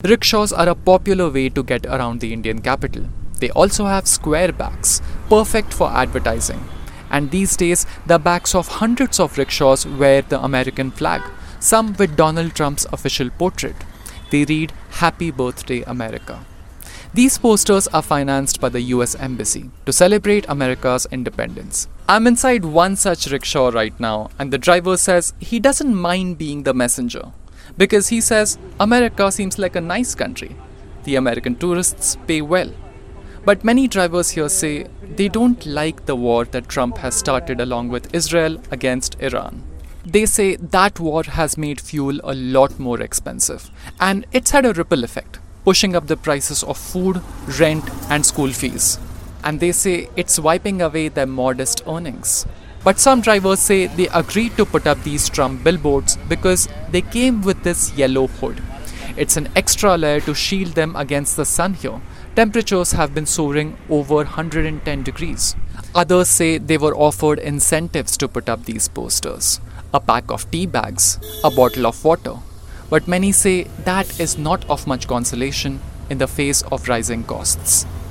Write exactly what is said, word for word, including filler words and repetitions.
Rickshaws are a popular way to get around the Indian capital. They also have square backs, perfect for advertising. And these days, the backs of hundreds of rickshaws wear the American flag, some with Donald Trump's official portrait. They read, "Happy Birthday, America." These posters are financed by the U S Embassy to celebrate America's independence. I'm inside one such rickshaw right now, and the driver says he doesn't mind being the messenger because he says America seems like a nice country. The American tourists pay well. But many drivers here say they don't like the war that Trump has started along with Israel against Iran. They say that war has made fuel a lot more expensive, and it's had a ripple effect, pushing up the prices of food, rent, and school fees. And they say it's wiping away their modest earnings. But some drivers say they agreed to put up these Trump billboards because they came with this yellow hood. It's an extra layer to shield them against the sun here. Temperatures have been soaring over one hundred ten degrees. Others say they were offered incentives to put up these posters. A pack of tea bags, a bottle of water. But many say that is not of much consolation in the face of rising costs.